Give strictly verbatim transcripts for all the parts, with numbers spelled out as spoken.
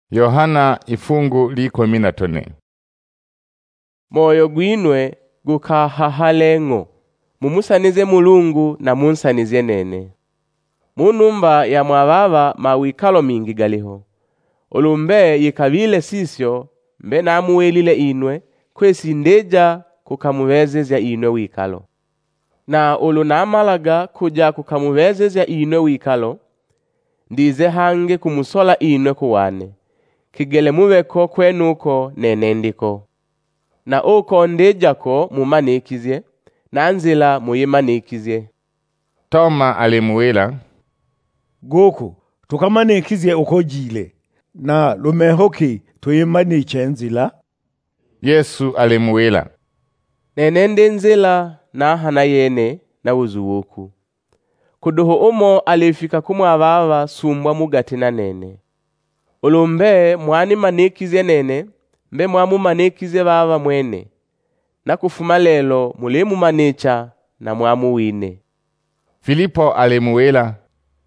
Yohana ifungu likumi na tone. Moyo gwinwe gukahahalengo, mumusanize Mulungu na munsanize nene. Munumba ya mwababa mawikalo mingi galiho. Olumbe yikabile sisyo mbe namuwelile inwe kwesi ndeja kukamuwezezya inwe wikalo. Na olu namalaga kuja kukamuwezezya inwe wikalo, ndize hange kumusola inwe kuwane. Kigele muweko kwenuko nenendiko. Na uko ndejako mumanikizye, na nzila muyimanikizye. Toma alimuwila, Goku, tukamanikizye uko jile, na lumehoki tuyimaniche nzila. Yesu alimuwila, Nenende nzila na hana yene na uzuwoku. Kuduhu umo alifika kumwababa sumbwa mugati na nene. Ulumbe mwani manikizye nene, mbe mwamu manikizye baba mwene. Na kufuma lelo mulimu manicha na mwamu wine. Filipo alimuwila,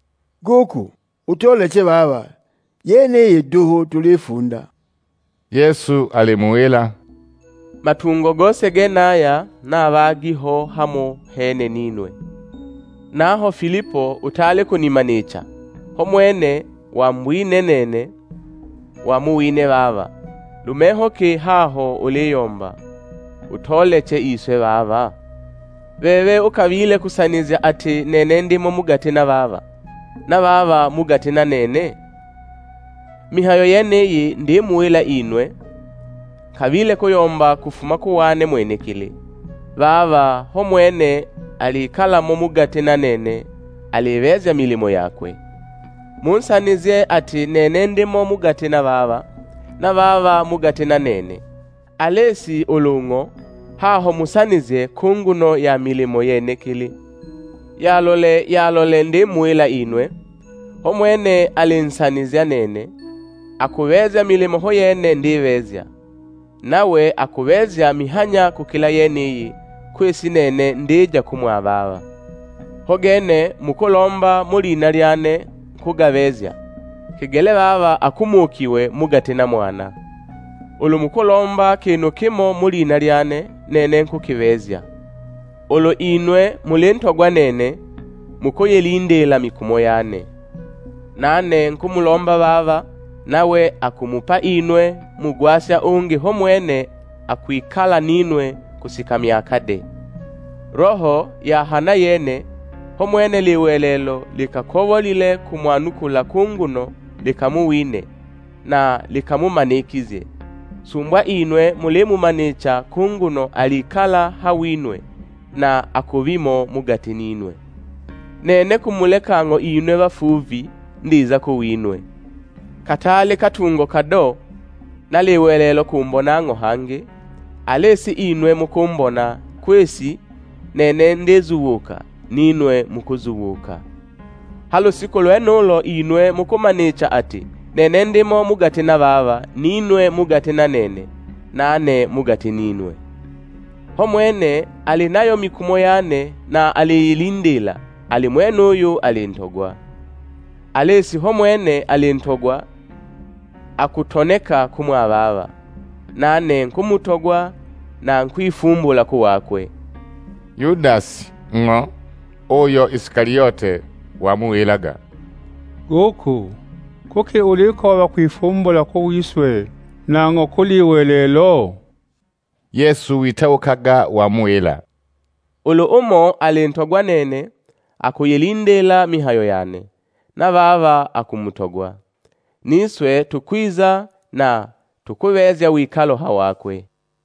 Goku, utoleche baba, yene yeduhu tulifunda. Yesu alimuwila, Matungo gose genaya na abagiho hamo hene ninwe. Naho Filipo utale kunimanicha, homwene wambwine nene, wamuwine baba. Lumeho ke haho uliyomba, utoleche iswe baba. Wewe ukabile kusanizya ati nene ndimo mugati na baba, na baba mugati na nene. Mihayo yeneyi ndimuwila inwe, kabile kuyomba kufuma kuwane mwenekili. Baba homwene alikala mo mugati na nene, aliwezya milimo yakwe. Munsanizye ati nene ndimo mugati na baba, na baba mugati na nene. Alesi ulungo, haho musanizye kunguno ya milimo yenekili. Yalole yalole ndimuwila inwe, homwene alinsanizya nene, akuwezya milimo ho yene ndiwezya. Nawe akuwezya mihanya kukila yeniyi, kwesi nene ndija kumwababa. Hogene mukolomba mulina lyane kugawezya. Kigele baba akumukiwe mugati na mwana. Ulu mukolomba kinu kimo mulina lyane nene nkukiwezya. Ulu inwe mulintogwa nene mukoyelindela mikumo yane. Nane nkumulomba baba, nawe akumupa inwe mugwasya ungi homwene akuikala ninwe kusika miakade. Roho ya hana yene homwene liwelelo likakovolile kumwanukula kunguno likamuwine na likamumanikizye. Sumbwa inwe mulimu manicha kunguno alikala hawinwe na akuvimo mugati ninwe. Nene kumulekango inwe bafuvi ndiza kuwinwe. Katale katungo kado naliwelelo kumbonango hange, alesi inwe mukumbona kwesi nene ndezuwuka ninwe mukuzuwuka. Halo siku lwenulo inwe mukumanicha ati nene ndimo mugati na baba, ninwe mugati na nene, nane mugati ninwe. Homwene alinayo mikumo yane na aliyilindila, alimwenuyu alintogwa. Alesi homwene alintogwa, akutoneka kumwababa, nane nkumutogwa na nkwifumbula kuwakwe. Yudasi ngo oyo Iskariote wamuwilaga, Goku, kuki ulikoba kwifumbula kuwiswe nango kuliwelelo? Yesu witawukaga wamuwila, Ulu umo alintogwa nene, akuyilindela mihayo yane, na baba akumutogwa. Niswe tukwiza na tukuwezya wikalo hawakwe.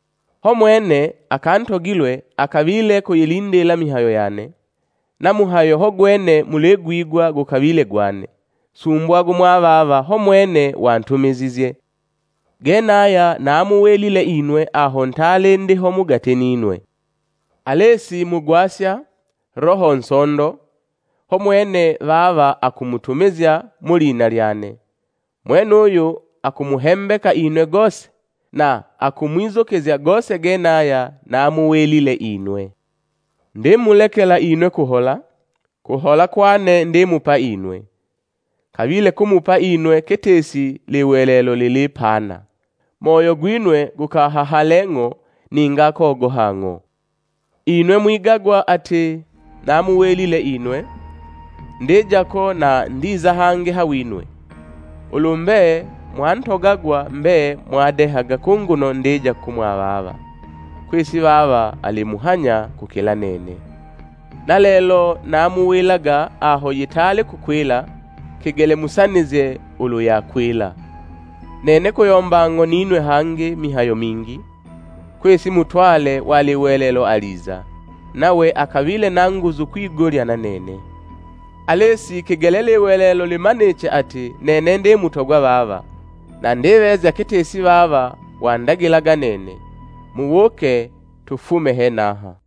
Homwene akantogilwe akabile kuyilindela mihayo yane, na muhayo hogwene mulegwigwa gukabile gwane. Sumbwa gumwababa homwene wantumizizye. Genaya namuwelile inwe aho ntale ndiho mugati ninwe. Alesi mugwasya roho nsondo, homwene baba akumutumizya mulina lyane. Mwenuyu akumuhembeka inwe gose, na akumwizokezya gose genaya namuwelile inwe. Ndimulekela inwe kuhola, kuhola kwane ndimupa inwe. kavile kumupa inwe ketesi liwelelo lilipana. Moyo gwinwe gukahahalengo ninga kogo hango. Inwe mwigagwa ati namuwelile inwe, ndejako na ndiza hange hawinwe. Ulumbe mwantogagwa mbe mwadehaga kunguno ndeja kumwababa. Kwisi baba alimuhanya kukila nene. Na lelo namuwilaga aho yitale kukwila, kigele musanize ulu ya kwila. Nene kuyombango ninwe hange mihayo mingi, kwisi mutwale waliwelelo aliza, nawe akavile nanguzu kwigolya na nene. Alesi kigelele welelo limaneche ati nene nde mutogwa baba, na ndeweza ketesi baba wandagilaga nene, muwoke tufume henaha.